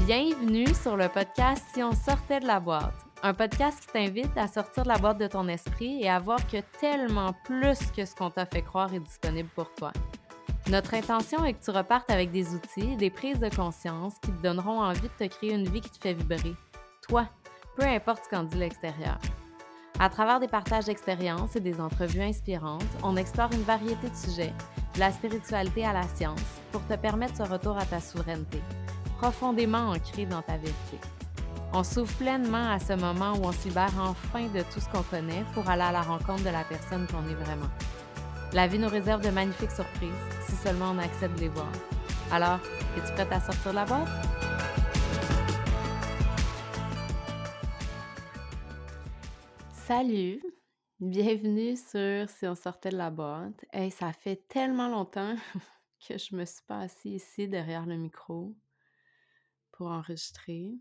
Bienvenue sur le podcast Si on sortait de la boîte, un podcast qui t'invite à sortir de la boîte de ton esprit et à voir que tellement plus que ce qu'on t'a fait croire est disponible pour toi. Notre intention est que tu repartes avec des outils, des prises de conscience qui te donneront envie de te créer une vie qui te fait vibrer. Toi, peu importe ce qu'en dit l'extérieur. À travers des partages d'expériences et des entrevues inspirantes, on explore une variété de sujets, de la spiritualité à la science, pour te permettre ce retour à ta souveraineté, profondément ancré dans ta vérité. On s'ouvre pleinement à ce moment où on se libère enfin de tout ce qu'on connaît pour aller à la rencontre de la personne qu'on est vraiment. La vie nous réserve de magnifiques surprises, si seulement on accepte de les voir. Alors, es-tu prête à sortir de la boîte? Salut! Bienvenue sur Si on sortait de la boîte. Hey, ça fait tellement longtemps que je me suis pas assise ici derrière le micro pour enregistrer.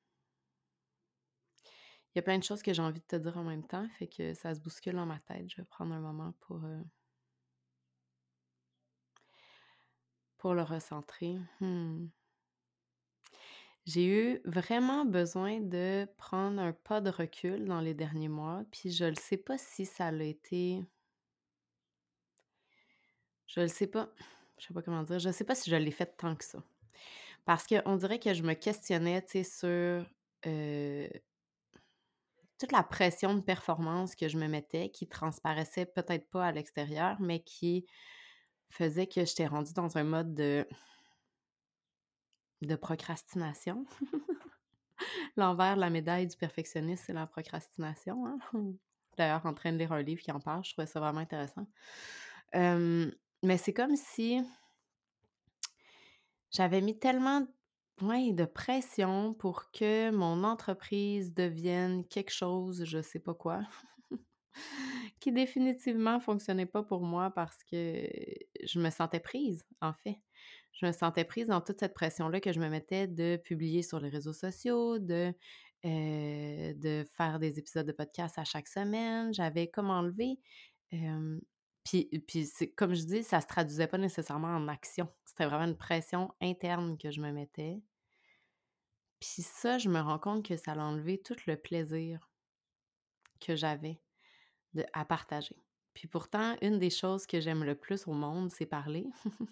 Il y a plein de choses que j'ai envie de te dire en même temps, fait que ça se bouscule dans ma tête. Je vais prendre un moment pour le recentrer. J'ai eu vraiment besoin de prendre un pas de recul dans les derniers mois, puis je ne sais pas si ça l'a été. Je le sais pas. Je sais pas comment dire. Je sais pas si je l'ai fait tant que ça. Parce qu'on dirait que je me questionnais, tu sais, sur toute la pression de performance que je me mettais, qui transparaissait peut-être pas à l'extérieur, mais qui faisait que j'étais rendue dans un mode de procrastination. L'envers de la médaille du perfectionniste, c'est la procrastination, hein. D'ailleurs, en train de lire un livre qui en parle, je trouvais ça vraiment intéressant. Mais c'est comme si j'avais mis tellement ouais, de pression pour que mon entreprise devienne quelque chose, je sais pas quoi, qui définitivement fonctionnait pas pour moi parce que je me sentais prise, en fait. Je me sentais prise dans toute cette pression-là que je me mettais de publier sur les réseaux sociaux, de faire des épisodes de podcast à chaque semaine. J'avais comme enlevé, puis c'est comme je dis, ça se traduisait pas nécessairement en action. C'était vraiment une pression interne que je me mettais. Puis ça, je me rends compte que ça a enlevé tout le plaisir que j'avais à partager. Puis pourtant, une des choses que j'aime le plus au monde, c'est parler.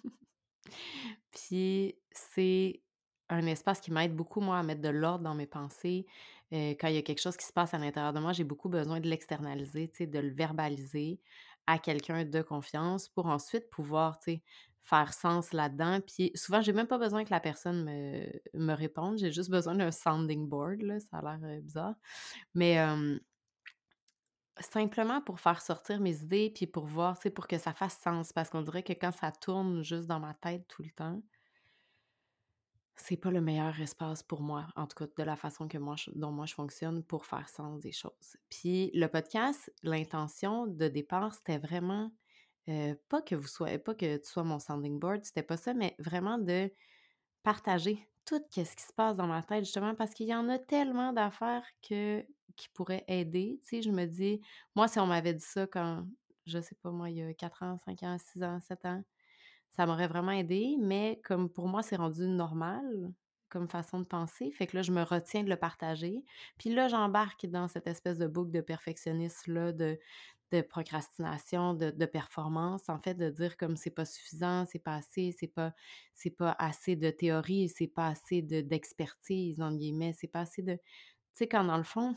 Puis c'est un espace qui m'aide beaucoup, moi, à mettre de l'ordre dans mes pensées. Quand il y a quelque chose qui se passe à l'intérieur de moi, j'ai beaucoup besoin de l'externaliser, tu sais, de le verbaliser à quelqu'un de confiance pour ensuite pouvoir, tu sais, faire sens là-dedans. Puis souvent, j'ai même pas besoin que la personne me réponde, j'ai juste besoin d'un sounding board, là, ça a l'air bizarre. Mais simplement pour faire sortir mes idées, puis pour voir, tu sais, pour que ça fasse sens. Parce qu'on dirait que quand ça tourne juste dans ma tête tout le temps, c'est pas le meilleur espace pour moi, en tout cas de la façon que dont moi je fonctionne pour faire sens des choses. Puis le podcast, l'intention de départ, c'était vraiment pas que tu sois mon sounding board, c'était pas ça, mais vraiment de partager tout ce qui se passe dans ma tête, justement, parce qu'il y en a tellement d'affaires qui pourraient aider. Tu sais, je me dis, moi, si on m'avait dit ça quand, je sais pas moi, il y a 4 ans, 5 ans, 6 ans, 7 ans, ça m'aurait vraiment aidé, mais comme pour moi, c'est rendu normal comme façon de penser, fait que là, je me retiens de le partager. Puis là, j'embarque dans cette espèce de boucle de perfectionnisme-là, de procrastination, de performance, en fait, de dire comme c'est pas suffisant, c'est pas assez, c'est pas assez de théorie, c'est pas assez d'expertise, entre guillemets, c'est pas assez de tu sais, quand dans le fond,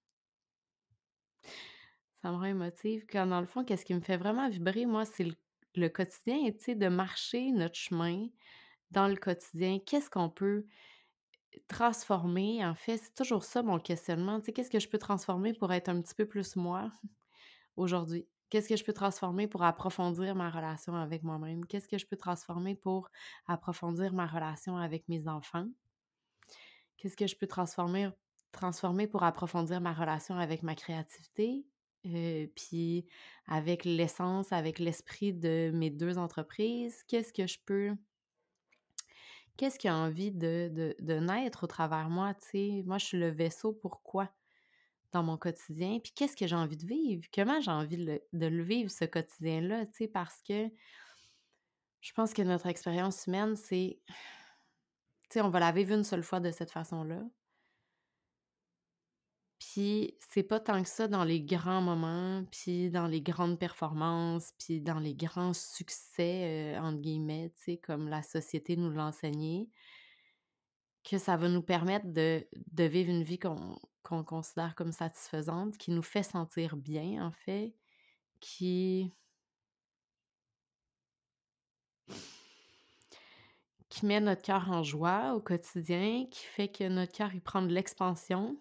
ça me rend émotive, quand dans le fond, qu'est-ce qui me fait vraiment vibrer, moi, c'est le quotidien, tu sais, de marcher notre chemin dans le quotidien. Qu'est-ce qu'on peut transformer, en fait? C'est toujours ça mon questionnement, tu sais, qu'est-ce que je peux transformer pour être un petit peu plus moi aujourd'hui? Qu'est-ce que je peux transformer pour approfondir ma relation avec moi-même? Qu'est-ce que je peux transformer pour approfondir ma relation avec mes enfants? Qu'est-ce que je peux transformer pour approfondir ma relation avec ma créativité? Puis avec l'essence, avec l'esprit de mes 2 entreprises? Qu'est-ce qui a envie de naître au travers moi, tu sais? Moi, je suis le vaisseau, pourquoi? Dans mon quotidien, puis qu'est-ce que j'ai envie de vivre? Comment j'ai envie de le vivre, ce quotidien-là, tu sais? Parce que je pense que notre expérience humaine, c'est tu sais, on va la vivre une seule fois de cette façon-là. Puis c'est pas tant que ça dans les grands moments, puis dans les grandes performances, puis dans les grands «succès», entre guillemets, tu sais, comme la société nous l'a enseigné, que ça va nous permettre de vivre une vie qu'on considère comme satisfaisante, qui nous fait sentir bien, en fait, qui qui met notre cœur en joie au quotidien, qui fait que notre cœur, il prend de l'expansion,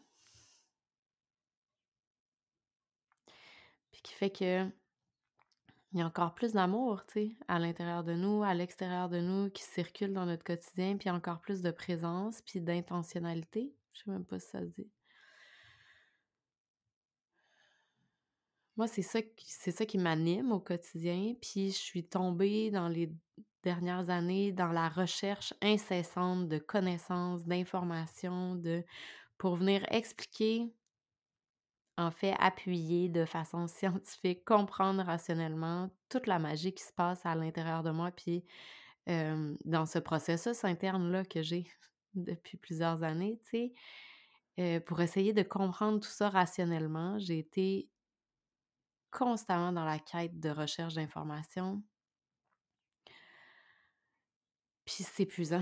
puis qui fait que il y a encore plus d'amour, tu sais, à l'intérieur de nous, à l'extérieur de nous, qui circule dans notre quotidien, puis encore plus de présence, puis d'intentionnalité. Je sais même pas si ça se dit. Moi, c'est ça qui m'anime au quotidien, puis je suis tombée dans les dernières années dans la recherche incessante de connaissances, d'informations, pour venir expliquer, en fait, appuyer de façon scientifique, comprendre rationnellement toute la magie qui se passe à l'intérieur de moi, puis dans ce processus interne-là que j'ai depuis plusieurs années, tu sais, pour essayer de comprendre tout ça rationnellement, j'ai été constamment dans la quête de recherche d'informations, puis c'est épuisant.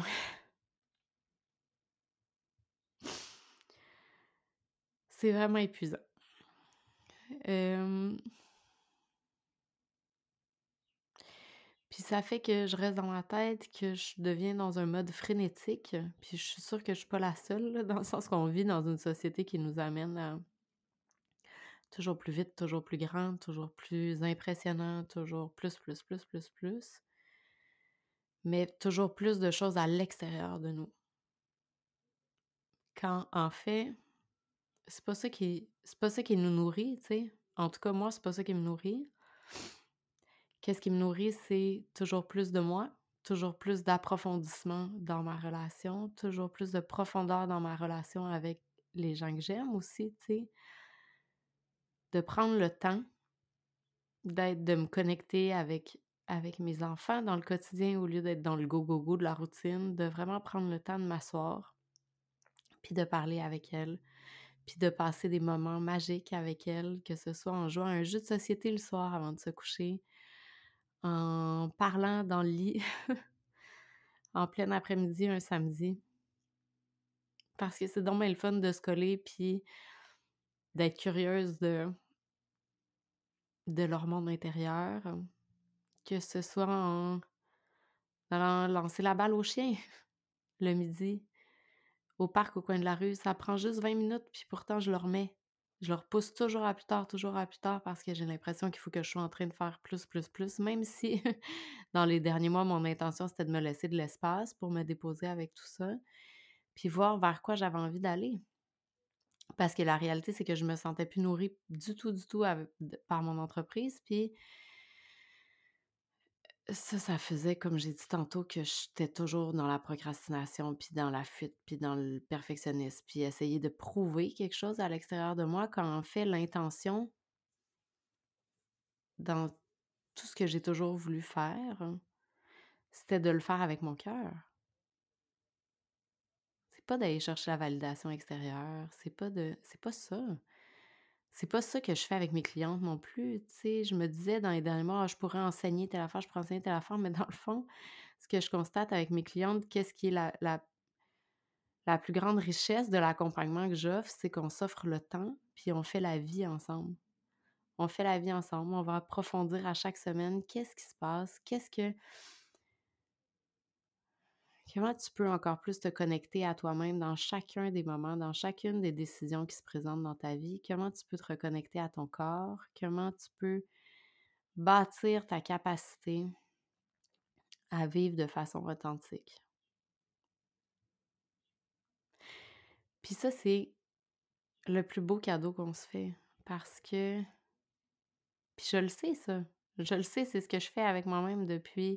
C'est vraiment épuisant. Hem, puis ça fait que je reste dans ma tête, que je deviens dans un mode frénétique, puis je suis sûre que je suis pas la seule, là, dans le sens qu'on vit dans une société qui nous amène à toujours plus vite, toujours plus grand, toujours plus impressionnant, toujours plus, plus, plus, plus, plus, mais toujours plus de choses à l'extérieur de nous. Quand en fait, c'est pas ça qui nous nourrit, tu sais. En tout cas, moi, c'est pas ça qui me nourrit. Qu'est-ce qui me nourrit, c'est toujours plus de moi, toujours plus d'approfondissement dans ma relation, toujours plus de profondeur dans ma relation avec les gens que j'aime aussi, tu sais. De prendre le temps de me connecter avec mes enfants dans le quotidien au lieu d'être dans le go, go, go de la routine, de vraiment prendre le temps de m'asseoir, puis de parler avec elles, puis de passer des moments magiques avec elles, que ce soit en jouant à un jeu de société le soir avant de se coucher, en parlant dans le lit en plein après-midi un samedi. Parce que c'est donc bien le fun de se coller puis d'être curieuse de leur monde intérieur, que ce soit en allant lancer la balle aux chiens le midi, au parc au coin de la rue. Ça prend juste 20 minutes, puis pourtant je le remets. Je le repousse toujours à plus tard parce que j'ai l'impression qu'il faut que je sois en train de faire plus, plus, plus, même si dans les derniers mois, mon intention, c'était de me laisser de l'espace pour me déposer avec tout ça, puis voir vers quoi j'avais envie d'aller. Parce que la réalité, c'est que je me sentais plus nourrie du tout par mon entreprise, puis ça faisait, comme j'ai dit tantôt, que j'étais toujours dans la procrastination, puis dans la fuite, puis dans le perfectionnisme, puis essayer de prouver quelque chose à l'extérieur de moi, quand en fait, l'intention dans tout ce que j'ai toujours voulu faire, c'était de le faire avec mon cœur. C'est pas d'aller chercher la validation extérieure, c'est pas ça. C'est pas ça que je fais avec mes clientes non plus, tu sais. Je me disais dans les derniers mois: «Ah, je pourrais enseigner telle affaire, je pourrais enseigner telle affaire», mais dans le fond, ce que je constate avec mes clientes, qu'est-ce qui est la plus grande richesse de l'accompagnement que j'offre, c'est qu'on s'offre le temps, puis on fait la vie ensemble. On fait la vie ensemble, on va approfondir à chaque semaine qu'est-ce qui se passe, comment tu peux encore plus te connecter à toi-même dans chacun des moments, dans chacune des décisions qui se présentent dans ta vie, comment tu peux te reconnecter à ton corps, comment tu peux bâtir ta capacité à vivre de façon authentique. Puis ça, c'est le plus beau cadeau qu'on se fait parce que puis je le sais ça, je le sais, c'est ce que je fais avec moi-même depuis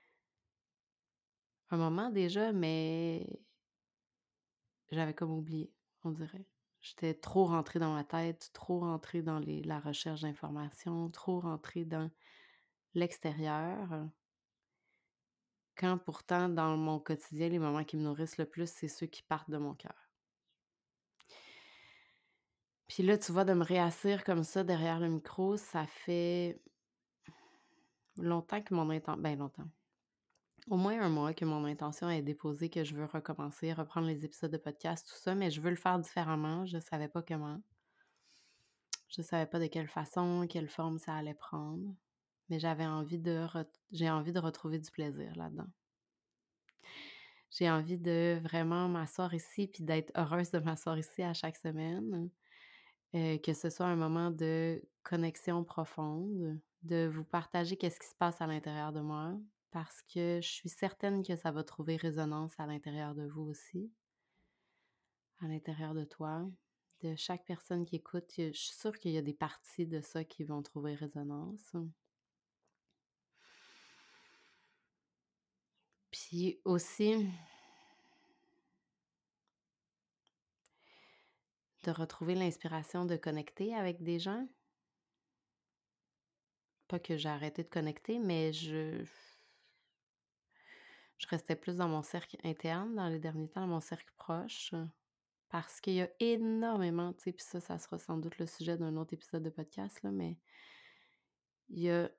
un moment déjà, mais j'avais comme oublié, on dirait. J'étais trop rentrée dans ma tête, trop rentrée dans la recherche d'informations, trop rentrée dans l'extérieur, quand pourtant dans mon quotidien, les moments qui me nourrissent le plus, c'est ceux qui partent de mon cœur. Puis là, tu vois, de me réasseoir comme ça derrière le micro, ça fait longtemps que longtemps, au moins un mois que mon intention est déposée, que je veux recommencer, reprendre les épisodes de podcast, tout ça, mais je veux le faire différemment. Je savais pas comment. Je savais pas de quelle façon, quelle forme ça allait prendre, mais j'ai envie de retrouver du plaisir là-dedans. J'ai envie de vraiment m'asseoir ici puis d'être heureuse de m'asseoir ici à chaque semaine, que ce soit un moment de connexion profonde, de vous partager qu'est-ce qui se passe à l'intérieur de moi, parce que je suis certaine que ça va trouver résonance à l'intérieur de vous aussi, à l'intérieur de toi. De chaque personne qui écoute, je suis sûre qu'il y a des parties de ça qui vont trouver résonance. Puis aussi, de retrouver l'inspiration de connecter avec des gens. Pas que j'ai arrêté de connecter, mais je restais plus dans mon cercle interne dans les derniers temps, dans mon cercle proche, parce qu'il y a énormément, tu sais, puis ça sera sans doute le sujet d'un autre épisode de podcast, là, mais il y a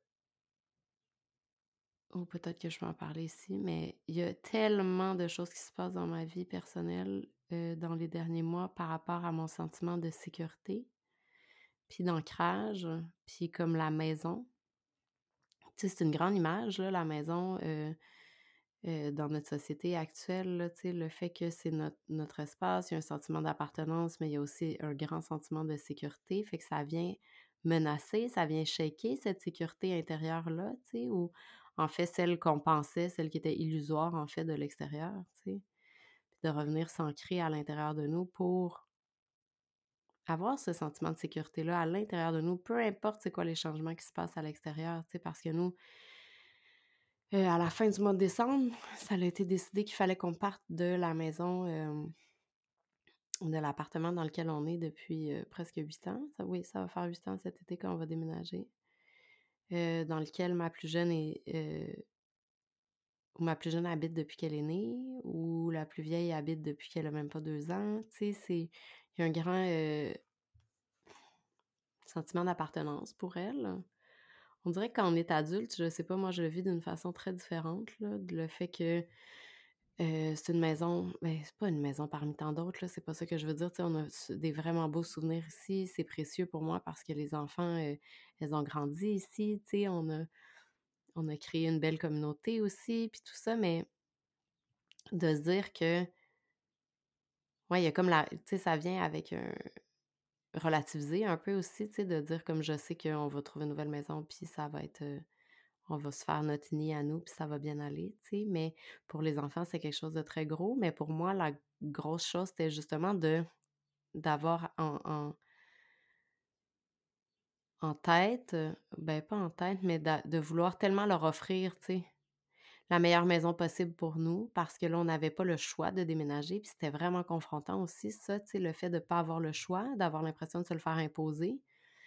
ou peut-être que je vais en parler ici, mais il y a tellement de choses qui se passent dans ma vie personnelle, dans les derniers mois par rapport à mon sentiment de sécurité, puis d'ancrage, puis comme la maison. Tu sais, c'est une grande image, là, la maison, dans notre société actuelle, là, tu sais, le fait que c'est notre espace, il y a un sentiment d'appartenance, mais il y a aussi un grand sentiment de sécurité, fait que ça vient menacer, ça vient shaker cette sécurité intérieure-là, tu sais, ou en fait, celle qu'on pensait, celle qui était illusoire, en fait, de l'extérieur, tu sais. Puis de revenir s'ancrer à l'intérieur de nous pour avoir ce sentiment de sécurité-là à l'intérieur de nous, peu importe c'est quoi les changements qui se passent à l'extérieur, tu sais, parce que nous, à la fin du mois de décembre, ça a été décidé qu'il fallait qu'on parte de la maison, de l'appartement dans lequel on est depuis, presque 8 ans. Ça va faire 8 ans cet été qu'on va déménager, dans lequel ma plus jeune habite depuis qu'elle est née, ou la plus vieille habite depuis qu'elle a même pas 2 ans. Tu sais, il y a un grand, sentiment d'appartenance pour elle. On dirait que quand on est adulte, je sais pas, moi je le vis d'une façon très différente, là, le fait que c'est une maison, c'est pas une maison parmi tant d'autres, là, c'est pas ça que je veux dire, tu sais, on a des vraiment beaux souvenirs ici, c'est précieux pour moi parce que les enfants, elles ont grandi ici, tu sais, on a créé une belle communauté aussi, puis tout ça, mais de se dire que, ouais, il y a comme tu sais, ça vient avec un relativiser un peu aussi, tu sais, de dire comme je sais qu'on va trouver une nouvelle maison, puis ça va être, on va se faire notre nid à nous, puis ça va bien aller, tu sais, mais pour les enfants, c'est quelque chose de très gros, mais pour moi, la grosse chose, c'était justement d'avoir en tête, pas en tête, mais de vouloir tellement leur offrir, tu sais, la meilleure maison possible pour nous, parce que là, on n'avait pas le choix de déménager, puis c'était vraiment confrontant aussi ça, tu sais, le fait de pas avoir le choix, d'avoir l'impression de se le faire imposer.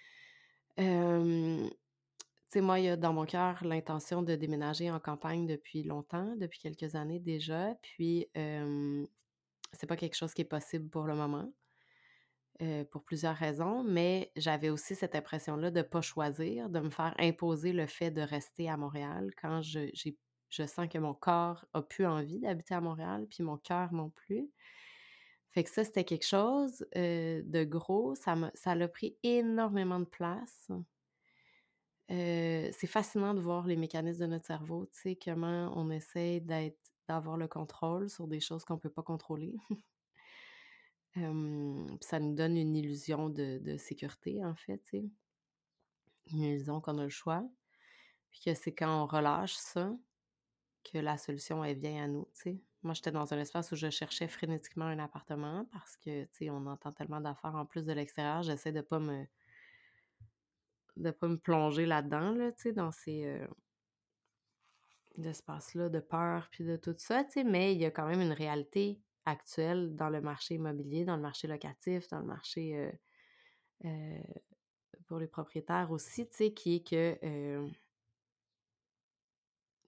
Tu sais, moi, il y a dans mon cœur l'intention de déménager en campagne depuis longtemps, depuis quelques années déjà, puis, c'est pas quelque chose qui est possible pour le moment. Pour plusieurs raisons, mais j'avais aussi cette impression-là de pas choisir, de me faire imposer le fait de rester à Montréal quand je sens que mon corps a plus envie d'habiter à Montréal, puis mon cœur non plus. Fait que ça, c'était quelque chose, de gros. Ça l'a pris énormément de place. C'est fascinant de voir les mécanismes de notre cerveau, tu sais, comment on essaie d'avoir le contrôle sur des choses qu'on peut pas contrôler. Puis ça nous donne une illusion de sécurité, en fait, tu sais. Une illusion qu'on a le choix, puis que c'est quand on relâche ça que la solution, elle vient à nous, tu sais. Moi, j'étais dans un espace où je cherchais frénétiquement un appartement parce que, tu sais, on entend tellement d'affaires en plus de l'extérieur. J'essaie de pas me plonger là-dedans, là, tu sais, dans ces, espaces-là de peur puis de tout ça, tu sais, mais il y a quand même une réalité actuelle dans le marché immobilier, dans le marché locatif, dans le marché, heu pour les propriétaires aussi, tu sais, qui est que,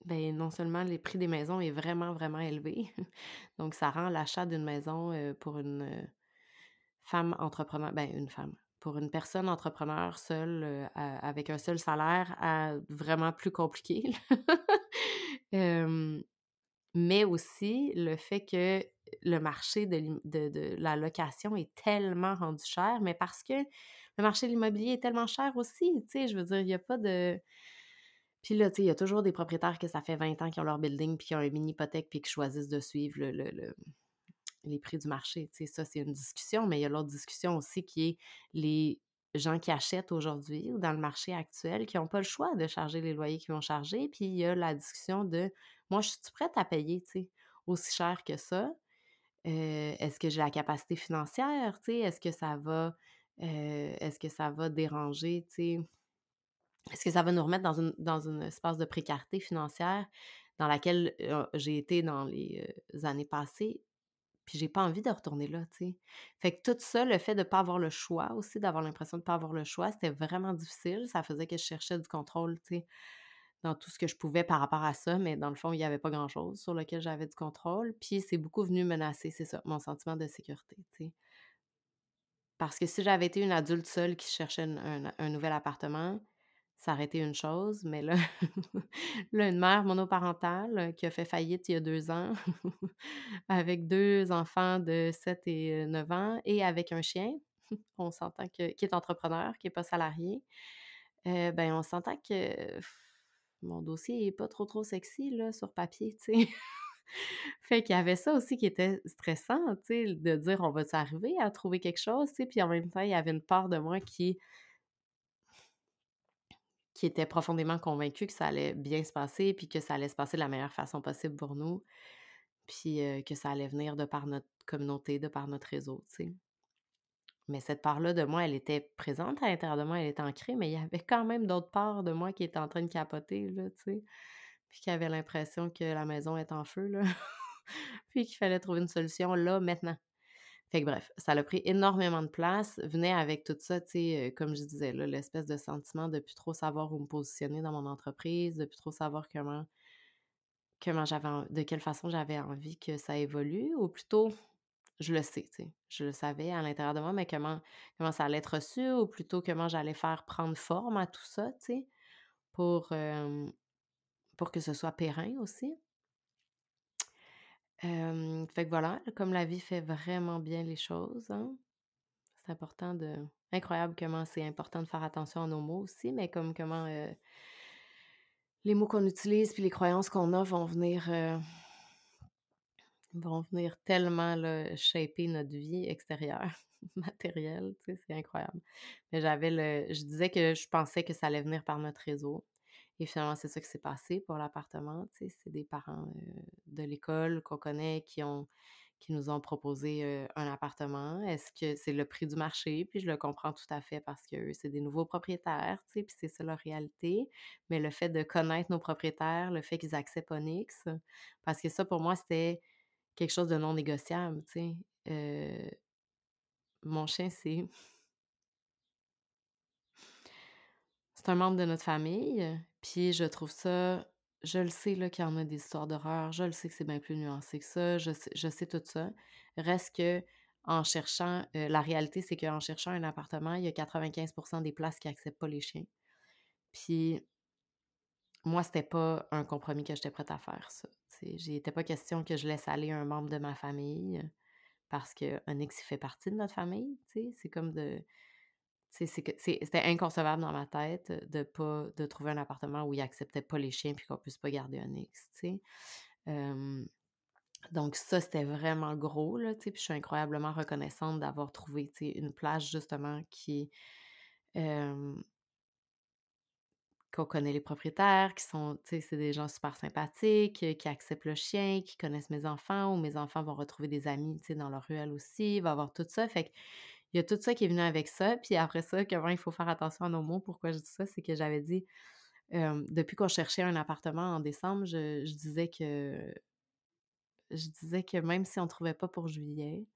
Ben, non seulement les prix des maisons est vraiment, vraiment élevé, donc ça rend l'achat d'une maison, pour une, femme entrepreneur ben, une femme, pour une personne entrepreneur seule, avec un seul salaire, vraiment plus compliqué, là. Hem, mais aussi le fait que le marché de la location est tellement rendu cher, mais parce que le marché de l'immobilier est tellement cher aussi, tu sais? Je veux dire, il y a pas de puis là, tu sais, il y a toujours des propriétaires que ça fait 20 ans qu'ils ont leur building, puis qui ont une mini hypothèque, puis qui choisissent de suivre les prix du marché, tu sais, ça, c'est une discussion, mais il y a l'autre discussion aussi qui est les gens qui achètent aujourd'hui ou dans le marché actuel qui n'ont pas le choix de charger les loyers qu'ils vont charger. Puis il y a la discussion de: «Moi, je suis prête à payer, tu sais, aussi cher que ça? Est-ce que j'ai la capacité financière?» Tu sais, est-ce que ça va déranger, tu sais? Est-ce que ça va nous remettre dans une espace de précarité financière dans laquelle, j'ai été dans les, années passées? Puis j'ai pas envie de retourner là, tu sais. Fait que tout ça, le fait de pas avoir le choix aussi, d'avoir l'impression de pas avoir le choix, c'était vraiment difficile. Ça faisait que je cherchais du contrôle, tu sais, dans tout ce que je pouvais par rapport à ça, mais dans le fond, il y avait pas grand-chose sur lequel j'avais du contrôle. Puis c'est beaucoup venu menacer, c'est ça, mon sentiment de sécurité, tu sais. Parce que si j'avais été une adulte seule qui cherchait un nouvel appartement, ça aurait été une chose, mais là là, une mère monoparentale, qui a fait faillite il y a 2 ans, avec 2 enfants de 7 et 9 ans et avec un chien, on s'entend que qui est entrepreneur, qui est pas salarié, ben, on s'entend que mon dossier est pas trop, trop sexy, là, sur papier, tu sais. Fait qu'il y avait ça aussi qui était stressant, tu sais, de dire: «On va-tu arriver à trouver quelque chose?» Tu sais, puis en même temps, il y avait une part de moi qui était profondément convaincue que ça allait bien se passer, puis que ça allait se passer de la meilleure façon possible pour nous, puis, que ça allait venir de par notre communauté, de par notre réseau, tu sais. Mais cette part-là de moi, elle était présente à l'intérieur de moi, elle était ancrée, mais il y avait quand même d'autres parts de moi qui étaient en train de capoter, là, tu sais, puis qui avaient l'impression que la maison est en feu, là, puis qu'il fallait trouver une solution là, maintenant. Fait que bref, ça l'a pris énormément de place, venait avec tout ça, tu sais, comme je disais, là, l'espèce de sentiment de plus trop savoir où me positionner dans mon entreprise, de plus trop savoir comment de quelle façon j'avais envie que ça évolue ou plutôt je le sais, tu sais, je le savais à l'intérieur de moi, mais comment ça allait être reçu ou plutôt comment j'allais faire prendre forme à tout ça, tu sais, pour que ce soit périn aussi. Fait que voilà, comme la vie fait vraiment bien les choses, hein. C'est important de incroyable comment c'est important de faire attention à nos mots aussi, mais comme comment, les mots qu'on utilise puis les croyances qu'on a vont venir tellement là, shaper notre vie extérieure, matérielle, tu sais, c'est incroyable. Mais je disais que je pensais que ça allait venir par notre réseau et finalement, c'est ça qui s'est passé pour l'appartement, tu sais. C'est des parents, de l'école qu'on connaît qui nous ont proposé, un appartement. Est-ce que c'est le prix du marché? Puis je le comprends tout à fait parce qu'eux, c'est des nouveaux propriétaires, tu sais, puis c'est ça leur réalité. Mais le fait de connaître nos propriétaires, le fait qu'ils acceptent Onyx, parce que ça, pour moi, c'était quelque chose de non négociable, tu sais. Mon chien, c'est un membre de notre famille, puis je le sais là qu'il y en a des histoires d'horreur, je le sais que c'est bien plus nuancé que ça, je sais tout ça. Reste que en cherchant, la réalité, c'est qu'en cherchant un appartement, il y a 95 des places qui acceptent pas les chiens. Puis moi, c'était pas un compromis que j'étais prête à faire ça, tu sais. Il était pas question que je laisse aller un membre de ma famille, parce qu'un ex, il fait partie de notre famille, tu sais. C'est comme de Tu sais, c'était inconcevable dans ma tête, de trouver un appartement où ils acceptaient pas les chiens puis qu'on puisse pas garder un ex, tu sais? Hem, donc ça, c'était vraiment gros, là, tu sais, puis je suis incroyablement reconnaissante d'avoir trouvé, tu sais, une place justement hem, qu'on connaît les propriétaires, qui sont tu sais, c'est des gens super sympathiques, qui acceptent le chien, qui connaissent mes enfants, où mes enfants vont retrouver des amis, tu sais, dans leur ruelle aussi. Il va y avoir tout ça, fait il y a tout ça qui est venu avec ça, puis après ça, comment il faut faire attention à nos mots. Pourquoi je dis ça? C'est que j'avais dit, depuis qu'on cherchait un appartement en décembre, je disais que même si on trouvait pas pour juillet,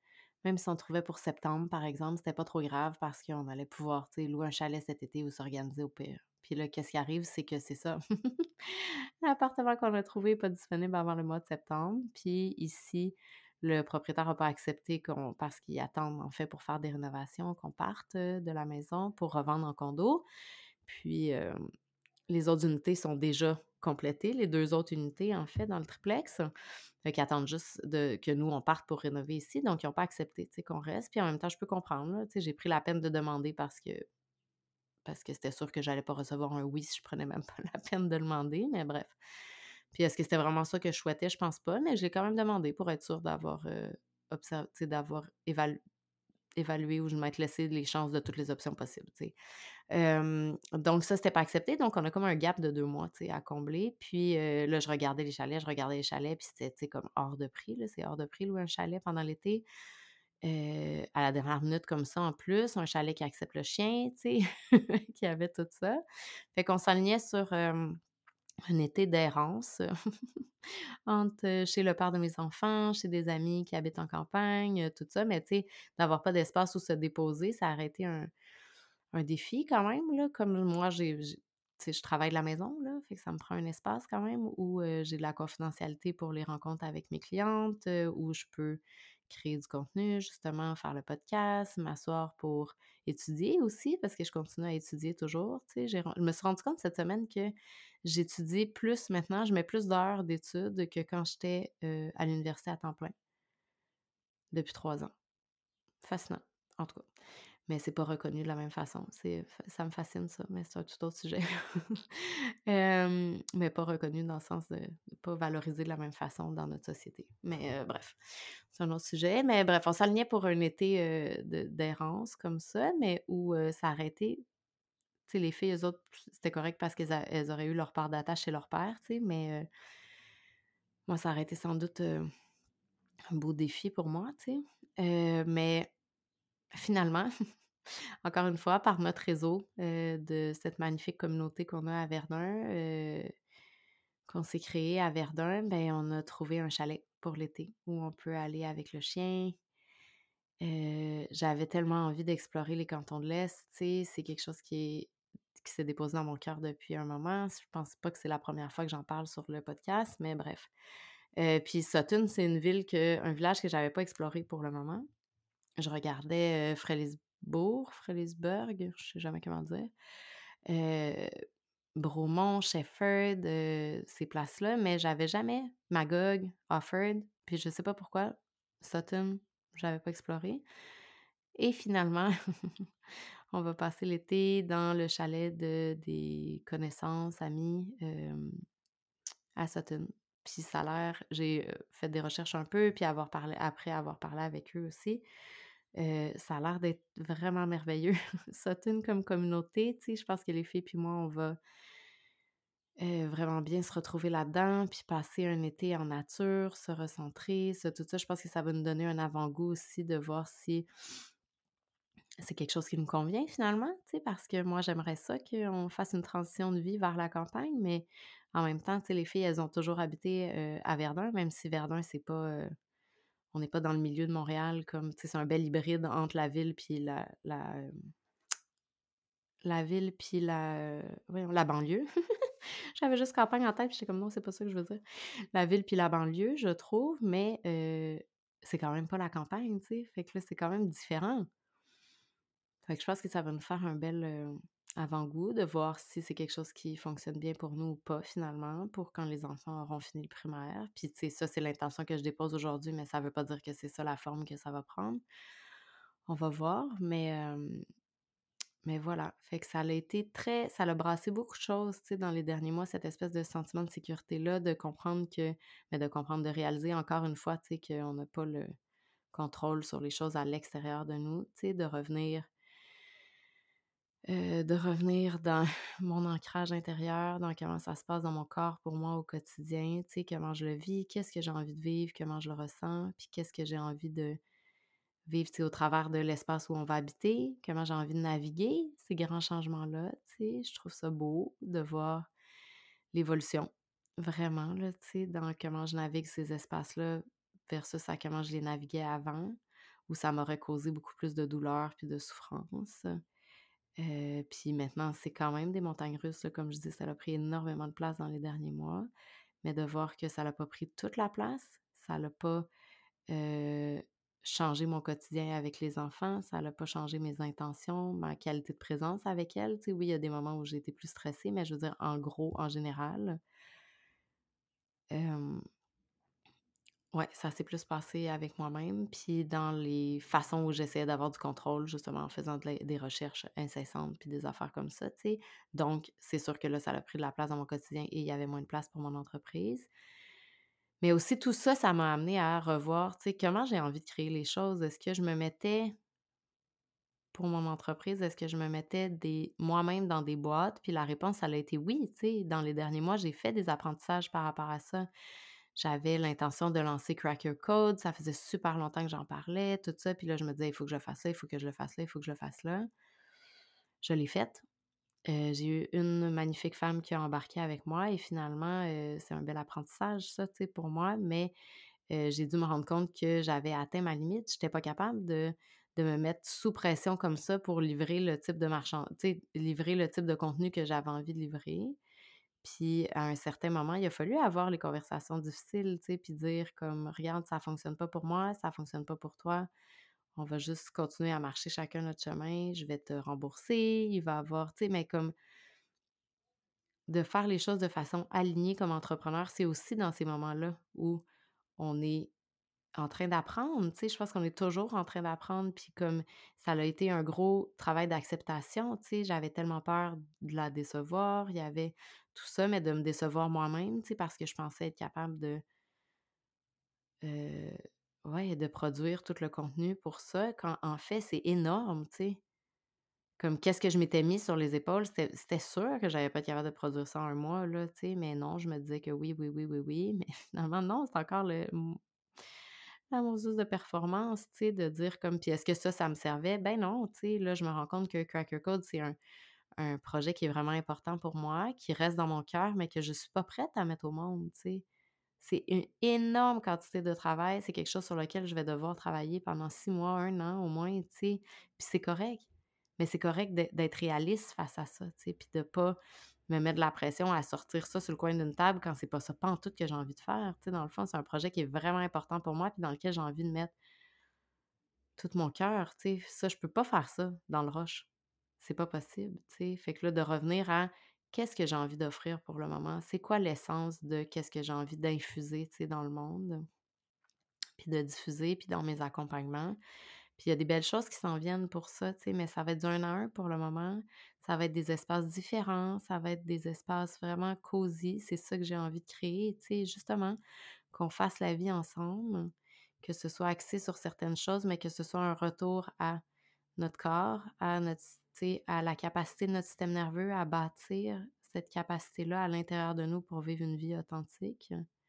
Même si on trouvait pour septembre, par exemple, c'était pas trop grave parce qu'on allait pouvoir, tu sais, louer un chalet cet été ou s'organiser au pire. Puis là, qu'est-ce qui arrive, c'est que c'est ça. L'appartement qu'on a trouvé est pas disponible avant le mois de septembre. Puis ici, le propriétaire a pas accepté parce qu'ils attendent, en fait, pour faire des rénovations, qu'on parte, de la maison pour revendre en condo. Puis, les autres unités sont déjà complétées, les 2 autres unités, en fait, dans le triplex. Fait qu'ils attendent juste que nous, on parte pour rénover ici, donc ils ont pas accepté, tu sais, qu'on reste. Puis en même temps, je peux comprendre, là, tu sais, j'ai pris la peine de demander parce que c'était sûr que j'allais pas recevoir un oui si je prenais même pas la peine de demander, mais bref. Puis est-ce que c'était vraiment ça que je souhaitais? Je pense pas, mais j'ai quand même demandé pour être sûre d'avoir, tu sais, d'avoir évalué ou je m'être laissé les chances de toutes les options possibles, tu sais. Donc ça, c'était pas accepté, donc on a comme un gap de 2 mois, tu sais, à combler. Puis, là, je regardais les chalets, puis c'était, tu sais, comme hors de prix, là. C'est hors de prix louer un chalet pendant l'été, à la dernière minute comme ça en plus, un chalet qui accepte le chien, tu sais, qui avait tout ça. Fait qu'on s'alignait sur, un été d'errance, entre, chez le père de mes enfants, chez des amis qui habitent en campagne, tout ça. Mais tu sais, d'avoir pas d'espace où se déposer, ça aurait été un défi quand même, là, comme moi tu sais, je travaille de la maison, là, fait que ça me prend un espace quand même où, j'ai de la confidentialité pour les rencontres avec mes clientes, où je peux créer du contenu, justement, faire le podcast, m'asseoir pour étudier aussi, parce que je continue à étudier toujours, tu sais. Je me suis rendu compte cette semaine que j'étudie plus maintenant, je mets plus d'heures d'études que quand j'étais, à l'université à temps plein, depuis 3 ans. Fascinant, en tout cas. Mais c'est pas reconnu de la même façon. Ça me fascine ça, mais c'est un tout autre sujet. Mais pas reconnu dans le sens de pas valorisé de la même façon dans notre société. Mais, bref, c'est un autre sujet. Mais bref, on s'alignait pour un été, d'errance comme ça, mais où, ça aurait été tu sais, les filles, eux autres, c'était correct parce elles auraient eu leur part d'attache chez leur père, tu sais, mais, moi, ça aurait été sans doute, un beau défi pour moi, tu sais. Mais finalement, encore une fois, par notre réseau, de cette magnifique communauté qu'on a à Verdun, qu'on s'est créé à Verdun, ben, on a trouvé un chalet pour l'été où on peut aller avec le chien. J'avais tellement envie d'explorer les cantons de l'Est, tu sais, c'est quelque chose qui s'est déposé dans mon cœur depuis un moment. Je pense pas que c'est la première fois que j'en parle sur le podcast, mais bref. Puis Sutton, c'est un village que j'avais pas exploré pour le moment. Je regardais, Freliesburg, je sais jamais comment dire, heu, Bromont, Shefford, ces places-là, mais j'avais jamais Magog, Offord, puis je sais pas pourquoi, Sutton, j'avais pas exploré et finalement, on va passer l'été dans le chalet de des connaissances, amis, à Sutton. Puis ça a l'air j'ai, fait des recherches un peu, puis après avoir parlé avec eux aussi. Ça a l'air d'être vraiment merveilleux. Sutton comme communauté, tu sais, je pense que les filles puis moi, on va, vraiment bien se retrouver là-dedans, puis passer un été en nature, se recentrer, tout ça. Je pense que ça va nous donner un avant-goût aussi de voir si c'est quelque chose qui nous convient finalement, tu sais, parce que moi, j'aimerais ça qu'on fasse une transition de vie vers la campagne, mais en même temps, tu sais, les filles, elles ont toujours habité, à Verdun, même si Verdun, c'est pas, on n'est pas dans le milieu de Montréal comme tu sais, c'est un bel hybride entre la ville puis la ville puis voyons, la banlieue. J'avais juste campagne en tête, puis j'étais comme: «Non, c'est pas ça que je veux dire». La ville puis la banlieue, je trouve, mais c'est quand même pas la campagne, tu sais? Fait que là, c'est quand même différent. Fait que je pense que ça va nous faire un bel, avant-goût de voir si c'est quelque chose qui fonctionne bien pour nous ou pas finalement, pour quand les enfants auront fini le primaire. Puis tu sais, ça, c'est l'intention que je dépose aujourd'hui, mais ça veut pas dire que c'est ça la forme que ça va prendre. On va voir, mais voilà. Fait que ça l'a brassé beaucoup de choses, tu sais, dans les derniers mois, cette espèce de sentiment de sécurité-là, de comprendre, de réaliser encore une fois, tu sais, qu'on n'a pas le contrôle sur les choses à l'extérieur de nous, tu sais, de revenir dans mon ancrage intérieur, dans comment ça se passe dans mon corps pour moi au quotidien, tu sais, comment je le vis, qu'est-ce que j'ai envie de vivre, comment je le ressens, puis qu'est-ce que j'ai envie de vivre, tu sais, au travers de l'espace où on va habiter, comment j'ai envie de naviguer ces grands changements-là, tu sais. Je trouve ça beau de voir l'évolution, vraiment, là, tu sais, dans comment je navigue ces espaces-là versus à comment je les naviguais avant, où ça m'aurait causé beaucoup plus de douleur puis de souffrance. Puis maintenant, c'est quand même des montagnes russes, là, comme je dis, ça a pris énormément de place dans les derniers mois, mais de voir que ça l'a pas pris toute la place, ça l'a pas, heu, changé mon quotidien avec les enfants, ça l'a pas changé mes intentions, ma qualité de présence avec elles. Tu sais, oui, il y a des moments où j'ai été plus stressée, mais je veux dire, en gros, en général, hem ouais, ça s'est plus passé avec moi-même, puis dans les façons où j'essayais d'avoir du contrôle, justement, en faisant des recherches incessantes puis des affaires comme ça, tu sais. Donc, c'est sûr que là, ça a pris de la place dans mon quotidien et il y avait moins de place pour mon entreprise. Mais aussi tout ça, ça m'a amené à revoir, tu sais, comment j'ai envie de créer les choses. Est-ce que je me mettais pour mon entreprise, est-ce que je me mettais moi-même dans des boîtes? Puis la réponse, elle a été oui, tu sais. Dans les derniers mois, j'ai fait des apprentissages par rapport à ça. J'avais l'intention de lancer Cracker Code, ça faisait super longtemps que j'en parlais, tout ça, puis là, je me disais: «Il faut que je fasse ça, il faut que je le fasse là, il faut que je le fasse là». Je l'ai fait. J'ai eu une magnifique femme qui a embarqué avec moi et finalement, c'est un bel apprentissage ça, tu sais, pour moi, mais j'ai dû me rendre compte que j'avais atteint ma limite. J'étais pas capable de me mettre sous pression comme ça pour livrer le type de tu sais, livrer le type de contenu que j'avais envie de livrer. Puis à un certain moment, il a fallu avoir les conversations difficiles, tu sais, puis dire comme: «Regarde, ça fonctionne pas pour moi, ça fonctionne pas pour toi. On va juste continuer à marcher chacun notre chemin. Je vais te rembourser, il va avoir» tu sais, mais comme de faire les choses de façon alignée comme entrepreneur, c'est aussi dans ces moments-là où on est en train d'apprendre, tu sais, je pense qu'on est toujours en train d'apprendre, puis comme ça a été un gros travail d'acceptation, tu sais, j'avais tellement peur de la décevoir, il y avait tout ça, mais de me décevoir moi-même, tu sais, parce que je pensais être capable heu, ouais, de produire tout le contenu pour ça, quand en fait, c'est énorme, tu sais. Comme qu'est-ce que je m'étais mis sur les épaules, c'était sûr que j'allais pas être capable de produire ça en un mois, là, tu sais, mais non, je me disais que oui, oui, oui, oui, oui, mais finalement non, c'est encore la mousseuse de performance, tu sais, de dire comme puis est-ce que ça me servait? Ben non, tu sais, là, je me rends compte que Cracker Code, c'est un projet qui est vraiment important pour moi, qui reste dans mon cœur, mais que je suis pas prête à mettre au monde, tu sais. C'est une énorme quantité de travail, c'est quelque chose sur lequel je vais devoir travailler pendant 6 mois, 1 an au moins, tu sais, puis c'est correct. Mais c'est correct d'être réaliste face à ça, tu sais, puis de pas me mettre de la pression à sortir ça sur le coin d'une table quand c'est pas ça pantoute que j'ai envie de faire, tu sais. Dans le fond, c'est un projet qui est vraiment important pour moi puis dans lequel j'ai envie de mettre tout mon cœur, tu sais. Ça, je peux pas faire ça dans le rush. C'est pas possible, tu sais. Fait que là, de revenir à qu'est-ce que j'ai envie d'offrir pour le moment? C'est quoi l'essence de qu'est-ce que j'ai envie d'infuser, tu sais, dans le monde, puis de diffuser, puis dans mes accompagnements. Puis il y a des belles choses qui s'en viennent pour ça, tu sais, mais ça va être du 1 à 1 pour le moment. Ça va être des espaces différents, ça va être des espaces vraiment cosy. C'est ça que j'ai envie de créer, tu sais, justement, qu'on fasse la vie ensemble, que ce soit axé sur certaines choses, mais que ce soit un retour à notre corps, à notre tu sais, à la capacité de notre système nerveux à bâtir cette capacité-là à l'intérieur de nous pour vivre une vie authentique.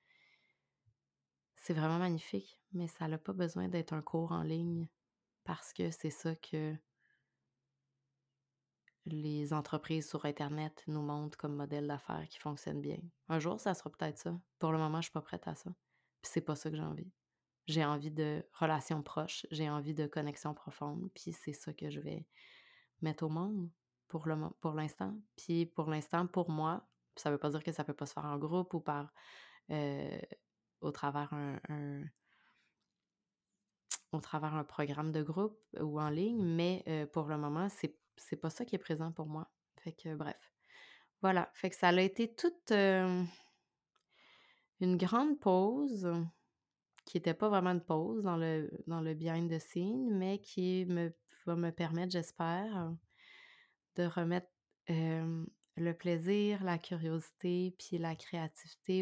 C'est vraiment magnifique, mais ça n'a pas besoin d'être un cours en ligne parce que c'est ça que les entreprises sur internet nous montrent comme modèle d'affaires qui fonctionne bien. Un jour, ça sera peut-être ça. Pour le moment, je suis pas prête à ça. Puis c'est pas ça que j'ai envie. J'ai envie de relations proches, j'ai envie de connexions profondes, puis c'est ça que je vais mettre au monde pour l'instant. Puis pour l'instant, pour moi, puis ça veut pas dire que ça peut pas se faire en groupe ou par, heu, au travers au travers un programme de groupe ou en ligne, mais pour le moment, c'est pas ça qui est présent pour moi. Fait que bref, voilà. Fait que ça a été toute, une grande pause qui était pas vraiment une pause dans le behind the scene, mais qui me va me permettre, j'espère, de remettre, le plaisir, la curiosité, puis la créativité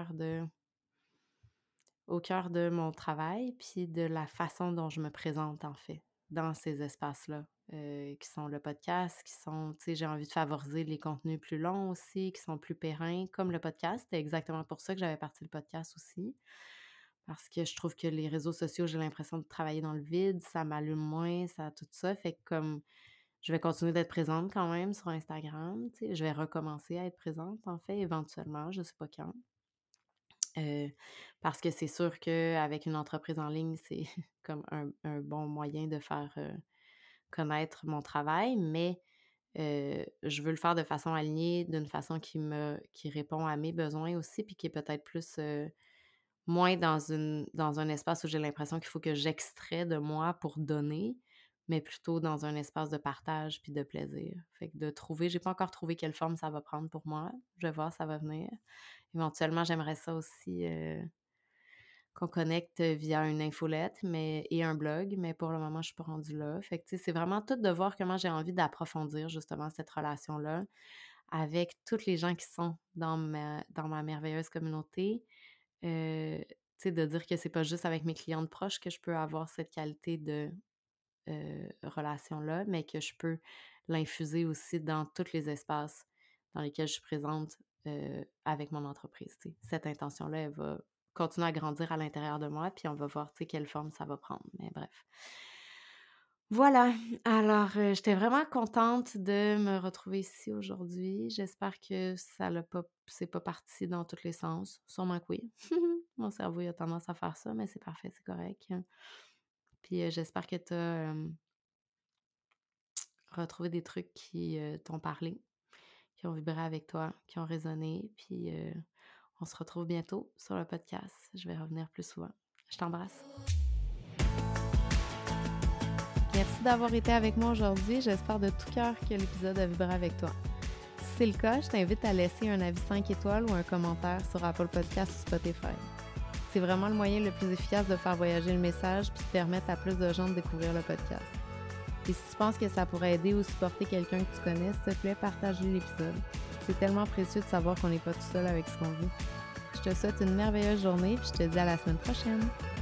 au cœur de mon travail, puis de la façon dont je me présente, en fait, dans ces espaces-là, qui sont le podcast, qui sont tu sais, j'ai envie de favoriser les contenus plus longs aussi, qui sont plus pérennes, comme le podcast. C'était exactement pour ça que j'avais parti le podcast aussi, parce que je trouve que les réseaux sociaux, j'ai l'impression de travailler dans le vide, ça m'allume moins, ça tout ça, fait que comme je vais continuer d'être présente quand même sur Instagram, tu sais, je vais recommencer à être présente, en fait, éventuellement, je sais pas quand. Heu, parce que c'est sûr qu'avec une entreprise en ligne, c'est comme un bon moyen de faire, connaître mon travail, mais je veux le faire de façon alignée, d'une façon qui répond à mes besoins aussi, puis qui est peut-être plus, moins dans un espace où j'ai l'impression qu'il faut que j'extrais de moi pour donner, mais plutôt dans un espace de partage puis de plaisir. Fait que de trouver j'ai pas encore trouvé quelle forme ça va prendre pour moi. Je vais voir, ça va venir. Éventuellement, j'aimerais ça aussi, qu'on connecte via une infolette et un blog, mais pour le moment, je suis pas rendue là. Fait que, tu sais, c'est vraiment tout de voir comment j'ai envie d'approfondir justement cette relation-là avec toutes les gens qui sont dans ma merveilleuse communauté. Tu sais, de dire que c'est pas juste avec mes clientes proches que je peux avoir cette qualité de, relation-là, mais que je peux l'infuser aussi dans tous les espaces dans lesquels je suis présente, avec mon entreprise, tu sais. Cette intention-là, elle va continuer à grandir à l'intérieur de moi, puis on va voir, tu sais, quelle forme ça va prendre, mais bref. Voilà, alors, j'étais vraiment contente de me retrouver ici aujourd'hui. J'espère que ça l'a pas c'est pas parti dans tous les sens. Sûrement que oui. Mon cerveau, il a tendance à faire ça, mais c'est parfait, c'est correct. Puis, j'espère que tu as, retrouvé des trucs qui, t'ont parlé, qui ont vibré avec toi, qui ont résonné. Puis, on se retrouve bientôt sur le podcast. Je vais revenir plus souvent. Je t'embrasse. Merci d'avoir été avec moi aujourd'hui. J'espère de tout cœur que l'épisode a vibré avec toi. Si c'est le cas, je t'invite à laisser un avis 5 étoiles ou un commentaire sur Apple Podcasts ou Spotify. C'est vraiment le moyen le plus efficace de faire voyager le message puis de permettre à plus de gens de découvrir le podcast. Et si tu penses que ça pourrait aider ou supporter quelqu'un que tu connais, s'il te plaît, partage-lui l'épisode. C'est tellement précieux de savoir qu'on n'est pas tout seul avec ce qu'on vit. Je te souhaite une merveilleuse journée puis je te dis à la semaine prochaine.